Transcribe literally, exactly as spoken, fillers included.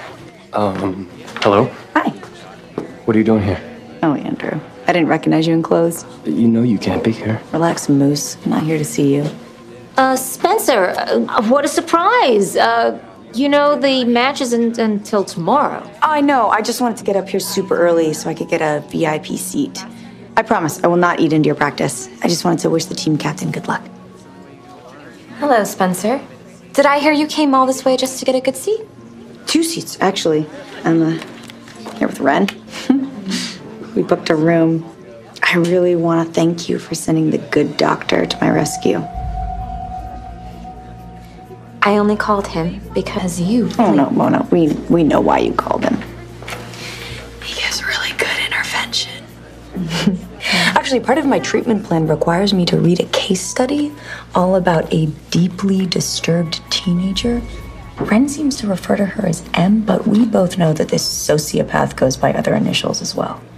Um, hello? Hi. What are you doing here? Oh, Andrew. I didn't recognize you in clothes. You know you can't be here. Relax, Moose. I'm not here to see you. Uh, Spencer, uh, what a surprise. Uh, you know, the match isn't until tomorrow. I know. I just wanted to get up here super early so I could get a V I P seat. I promise I will not eat into your practice. I just wanted to wish the team captain good luck. Hello, Spencer. Did I hear you came all this way just to get a good seat? Two seats, actually. I'm uh, here with Ren. We booked a room. I really want to thank you for sending the good doctor to my rescue. I only called him because you... Oh, no, Mona. We, we know why you called him. He gives really good intervention. Actually, part of my treatment plan requires me to read a case study all about a deeply disturbed teenager. Ren seems to refer to her as M, but we both know that this sociopath goes by other initials as well.